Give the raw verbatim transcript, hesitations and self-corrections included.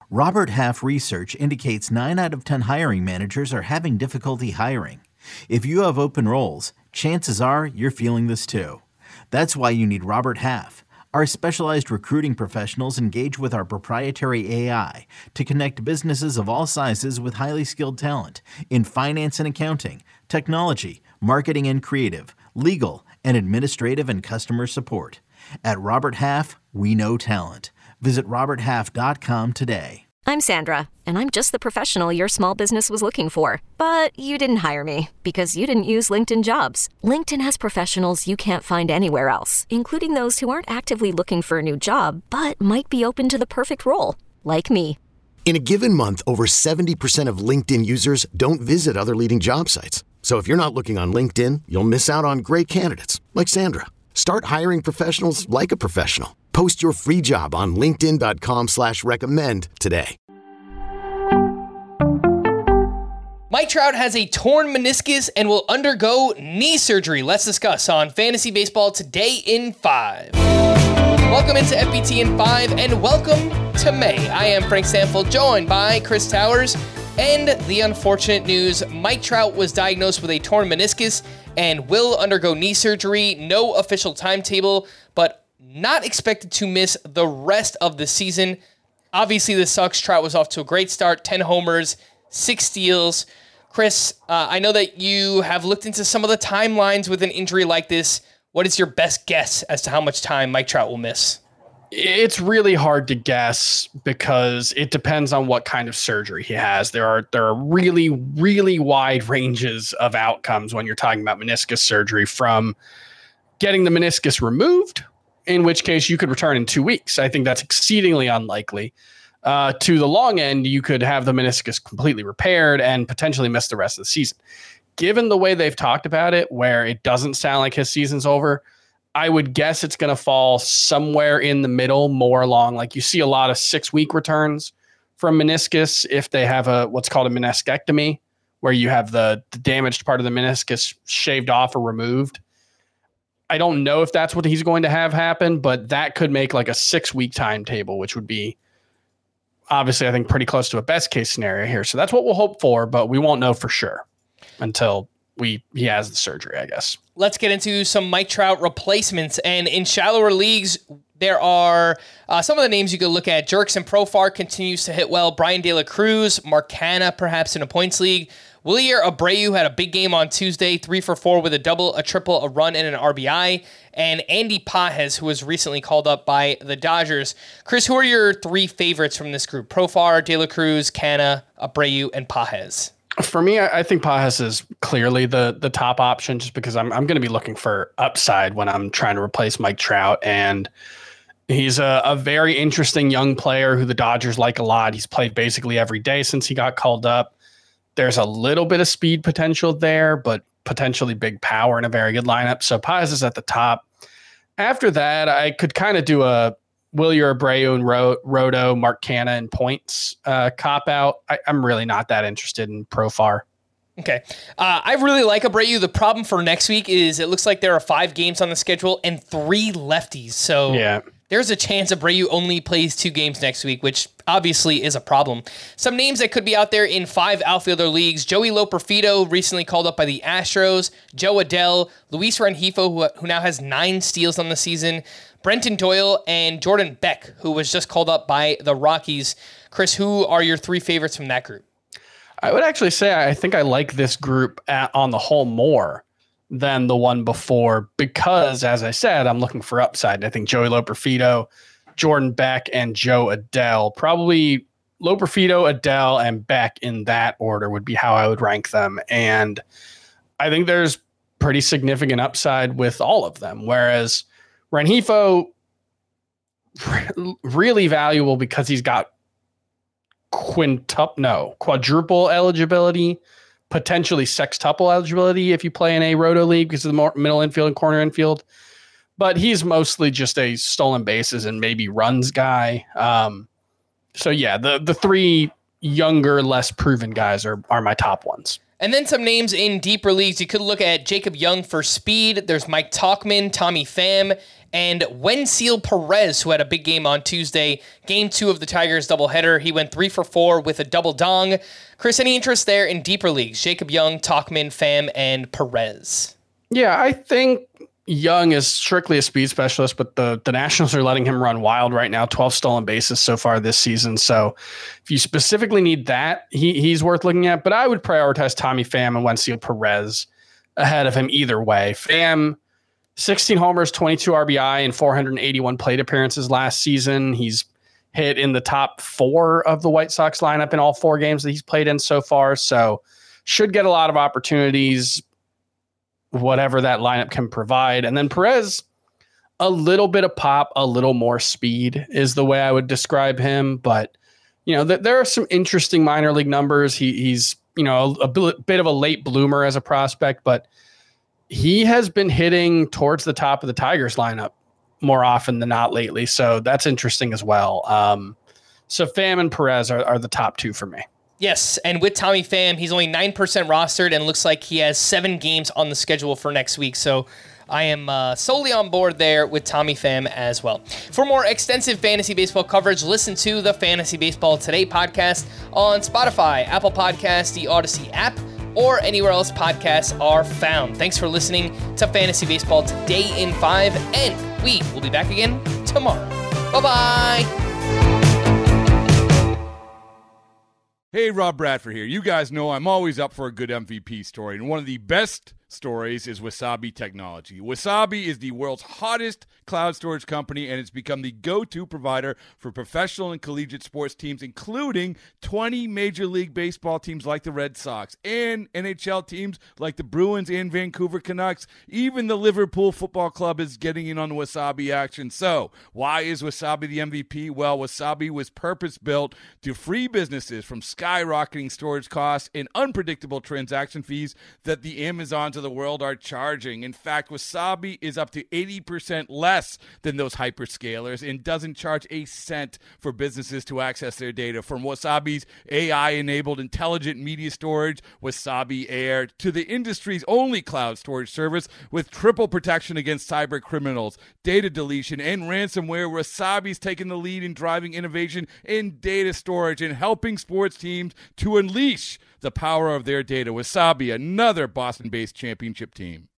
Robert Half research indicates nine out of ten hiring managers are having difficulty hiring. If you have open roles, chances are you're feeling this too. That's why you need Robert Half. Our specialized recruiting professionals engage with our proprietary A I to connect businesses of all sizes with highly skilled talent in finance and accounting, technology, marketing and creative, legal, and administrative and customer support. At Robert Half, we know talent. Visit robert half dot com today. I'm Sandra, and I'm just the professional your small business was looking for. But you didn't hire me because you didn't use LinkedIn Jobs. LinkedIn has professionals you can't find anywhere else, including those who aren't actively looking for a new job, but might be open to the perfect role, like me. In a given month, over seventy percent of LinkedIn users don't visit other leading job sites. So if you're not looking on LinkedIn, you'll miss out on great candidates like Sandra. Start hiring professionals like a professional. Post your free job on linkedin dot com slash recommend today. Mike Trout has a torn meniscus and will undergo knee surgery. Let's discuss on Fantasy Baseball today in five. Welcome into F B T in five and welcome to May. I am Frank Stanfield, joined by Chris Towers. And the unfortunate news, Mike Trout was diagnosed with a torn meniscus and will undergo knee surgery. No official timetable, but not expected to miss the rest of the season. Obviously, this sucks. Trout was off to a great start, ten homers, six steals. Chris, uh, I know that you have looked into some of the timelines with an injury like this. What is your best guess as to how much time Mike Trout will miss? It's really hard to guess because it depends on what kind of surgery he has. There are there are really, really wide ranges of outcomes when you're talking about meniscus surgery, from getting the meniscus removed, in which case you could return in two weeks. I think that's exceedingly unlikely. Uh, to the long end, you could have the meniscus completely repaired and potentially miss the rest of the season. Given the way they've talked about it, where it doesn't sound like his season's over, I would guess it's going to fall somewhere in the middle, more along, like you see a lot of six-week returns from meniscus if they have a what's called a meniscectomy, where you have the, the damaged part of the meniscus shaved off or removed. I don't know if that's what he's going to have happen, but that could make like a six-week timetable, which would be obviously, I think, pretty close to a best-case scenario here. So that's what we'll hope for, but we won't know for sure until we he has the surgery, I guess. Let's get into some Mike Trout replacements. And in shallower leagues, there are uh, some of the names you could look at. Jurickson Profar continues to hit well. Brian De La Cruz, Mark Canha, perhaps in a points league. Wilyer Abreu had a big game on Tuesday, three for four with a double, a triple, a run, and an R B I. And Andy Pages, who was recently called up by the Dodgers. Chris, who are your three favorites from this group? Profar, De La Cruz, Canha, Abreu, and Pages. For me, I think Pages is clearly the the top option, just because I'm I'm going to be looking for upside when I'm trying to replace Mike Trout, and he's a, a very interesting young player who the Dodgers like a lot. He's played basically every day since he got called up. There's a little bit of speed potential there, but potentially big power in a very good lineup. So Pages is at the top. After that, I could kind of do a Wilyer Abreu and Ro- Roto, Mark Canha and points uh, cop out. I, I'm really not that interested in Profar. Okay. Uh, I really like Abreu. The problem for next week is it looks like there are five games on the schedule and three lefties. So yeah, there's a chance Abreu only plays two games next week, which obviously is a problem. Some names that could be out there in five outfielder leagues: Joey Loperfido, recently called up by the Astros; Joe Adell; Luis Rengifo, who, who now has nine steals on the season; Brenton Doyle; and Jordan Beck, who was just called up by the Rockies. Chris, who are your three favorites from that group? I would actually say I think I like this group at, on the whole more than the one before, because, as I said, I'm looking for upside. I think Joey Loperfido, Jordan Beck, and Joe Adell, probably Loperfido, Adell, and Beck in that order would be how I would rank them. And I think there's pretty significant upside with all of them, whereas Rengifo, really valuable because he's got quintuple, no, quadruple eligibility, potentially sextuple eligibility if you play in a roto league because of the more middle infield and corner infield. But he's mostly just a stolen bases and maybe runs guy. Um, so yeah, the the three younger, less proven guys are are my top ones. And then some names in deeper leagues. You could look at Jacob Young for speed. There's Mike Tauchman, Tommy Pham, and Wenceel Perez, who had a big game on Tuesday. Game two of the Tigers doubleheader. He went three for four with a double dong. Chris, any interest there in deeper leagues? Jacob Young, Tauchman, Pham, and Perez. Yeah, I think Young is strictly a speed specialist, but the, the Nationals are letting him run wild right now, twelve stolen bases so far this season. So if you specifically need that, he he's worth looking at. But I would prioritize Tommy Pham and Wenceel Perez ahead of him either way. Pham, sixteen homers, twenty-two R B I, and four hundred eighty-one plate appearances last season. He's hit in the top four of the White Sox lineup in all four games that he's played in so far. So should get a lot of opportunities, whatever that lineup can provide. And then Perez, a little bit of pop, a little more speed is the way I would describe him. But, you know, th- there are some interesting minor league numbers. He, he's, you know, a, a bit of a late bloomer as a prospect, but he has been hitting towards the top of the Tigers lineup more often than not lately. So that's interesting as well. Um, so Pham and Perez are, are the top two for me. Yes, and with Tommy Pham, he's only nine percent rostered and looks like he has seven games on the schedule for next week. So I am uh, solely on board there with Tommy Pham as well. For more extensive fantasy baseball coverage, listen to the Fantasy Baseball Today podcast on Spotify, Apple Podcasts, the Odyssey app, or anywhere else podcasts are found. Thanks for listening to Fantasy Baseball Today in five, and we will be back again tomorrow. Bye-bye! Hey, Rob Bradford here. You guys know I'm always up for a good M V P story, and one of the best stories is Wasabi Technology. Wasabi is the world's hottest cloud storage company, and it's become the go-to provider for professional and collegiate sports teams, including twenty Major League Baseball teams like the Red Sox and N H L teams like the Bruins and Vancouver Canucks. Even the Liverpool Football Club is getting in on the Wasabi action. So, why is Wasabi the M V P? Well, Wasabi was purpose-built to free businesses from skyrocketing storage costs and unpredictable transaction fees that the Amazons of the world are charging. In fact, Wasabi is up to eighty percent less than those hyperscalers and doesn't charge a cent for businesses to access their data. From Wasabi's A I-enabled intelligent media storage, Wasabi Air, to the industry's only cloud storage service with triple protection against cyber criminals, data deletion, and ransomware, Wasabi's taken the lead in driving innovation in data storage and helping sports teams to unleash the power of their data. Wasabi, another Boston-based championship team.